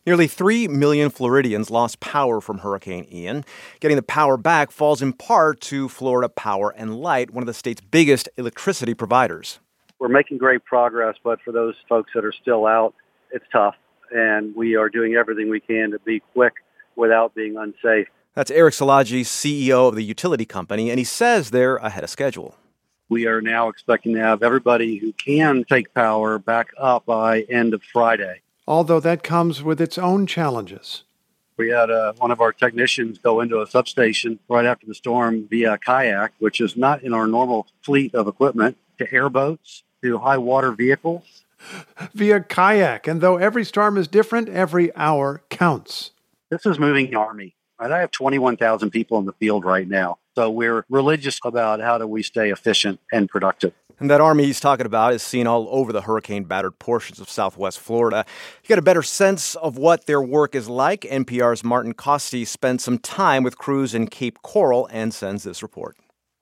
Nearly 3 million Floridians lost power from Hurricane Ian. Getting the power back falls in part to Florida Power and Light, one of the state's biggest electricity providers. We're making great progress, but for those folks that are still out, it's tough. And we are doing everything we can to be quick without being unsafe. That's Eric Szilagyi, CEO of the utility company, and he says they're ahead of schedule. We are now expecting to have everybody who can take power back up by end of Friday. Although that comes with its own challenges. We had one of our technicians go into a substation right after the storm via kayak, which is not in our normal fleet of equipment, to airboats, to high water vehicles. Via kayak, and though every storm is different, every hour counts. This is moving the Army. Right? I have 21,000 people in the field right now. So we're religious about how do we stay efficient and productive. And that Army he's talking about is seen all over the hurricane-battered portions of southwest Florida. To get a better sense of what their work is like, NPR's Martin Costi spent some time with crews in Cape Coral and sends this report.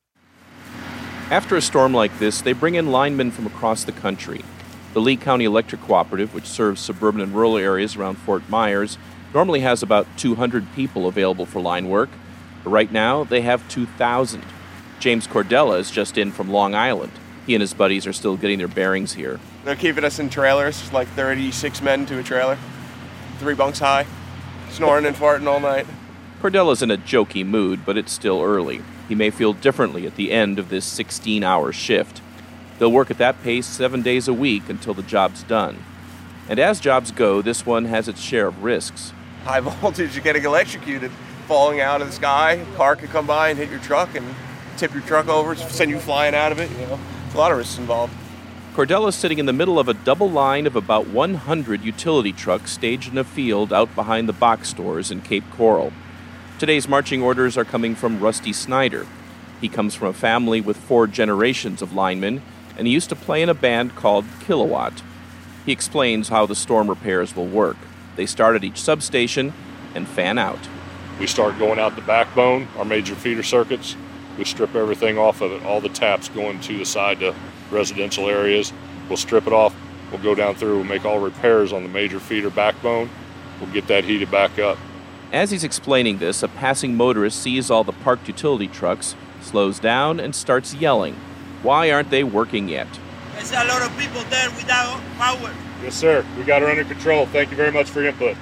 After a storm like this, they bring in linemen from across the country. The Lee County Electric Cooperative, which serves suburban and rural areas around Fort Myers, normally has about 200 people available for line work. But right now, they have 2,000. James Cordella is just in from Long Island. He and his buddies are still getting their bearings here. They're keeping us in trailers, like 36 men to a trailer, 3 bunks high, snoring and farting all night. Cordella's in a jokey mood, but it's still early. He may feel differently at the end of this 16-hour shift. They'll work at that pace 7 days a week until the job's done. And as jobs go, this one has its share of risks. High voltage, you're getting electrocuted, falling out of the sky. A car could come by and hit your truck and tip your truck over, send you flying out of it, A lot of risks involved. Cordella's sitting in the middle of a double line of about 100 utility trucks staged in a field out behind the box stores in Cape Coral. Today's marching orders are coming from Rusty Snyder. He comes from a family with 4 generations of linemen, and he used to play in a band called Kilowatt. He explains how the storm repairs will work. They start at each substation and fan out. We start going out the backbone, our major feeder circuits. We strip everything off of it, all the taps going to the side to residential areas. We'll strip it off. We'll go down through, we'll make all repairs on the major feeder backbone. We'll get that heated back up. As he's explaining this, a passing motorist sees all the parked utility trucks, slows down, and starts yelling. Why aren't they working yet? There's a lot of people there without power. Yes, sir. We got her under control. Thank you very much for your input.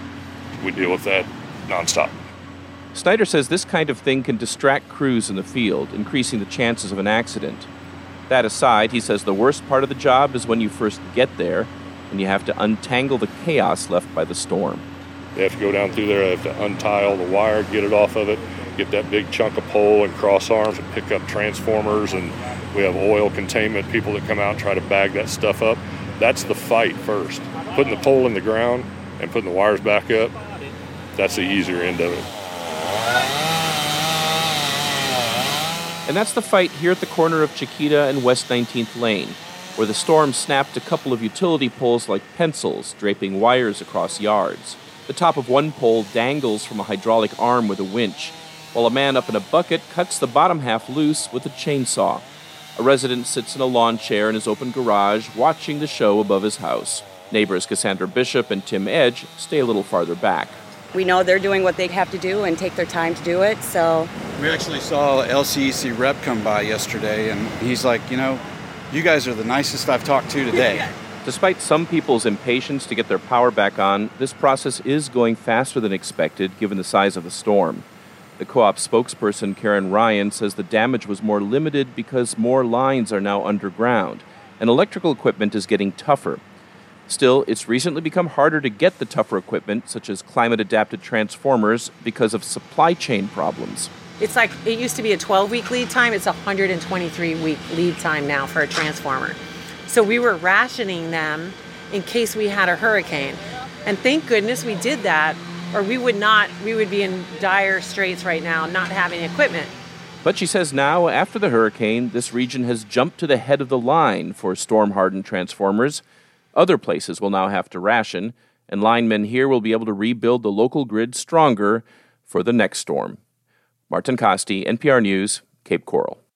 We deal with that nonstop. Snyder says this kind of thing can distract crews in the field, increasing the chances of an accident. That aside, he says the worst part of the job is when you first get there and you have to untangle the chaos left by the storm. They have to go down through there, they have to untie all the wire, get it off of it, get that big chunk of pole and cross arms and pick up transformers, and we have oil containment people that come out and try to bag that stuff up. That's the fight first. Putting the pole in the ground and putting the wires back up, that's the easier end of it. And that's the fight here at the corner of Chiquita and West 19th Lane, where the storm snapped a couple of utility poles like pencils, draping wires across yards. The top of one pole dangles from a hydraulic arm with a winch, while a man up in a bucket cuts the bottom half loose with a chainsaw. A resident sits in a lawn chair in his open garage, watching the show above his house. Neighbors Cassandra Bishop and Tim Edge stay a little farther back. We know they're doing what they have to do and take their time to do it, so... We actually saw LCEC rep come by yesterday, and he's like, you guys are the nicest I've talked to today. Despite some people's impatience to get their power back on, this process is going faster than expected given the size of the storm. The co-op spokesperson, Karen Ryan, says the damage was more limited because more lines are now underground, and electrical equipment is getting tougher. Still, it's recently become harder to get the tougher equipment, such as climate-adapted transformers, because of supply chain problems. It's like, it used to be a 12-week lead time. It's a 123-week lead time now for a transformer. So we were rationing them in case we had a hurricane. And thank goodness we did that, or we would be in dire straits right now, not having equipment. But she says now, after the hurricane, this region has jumped to the head of the line for storm-hardened transformers. Other places will now have to ration, and linemen here will be able to rebuild the local grid stronger for the next storm. Martin Costi, NPR News, Cape Coral.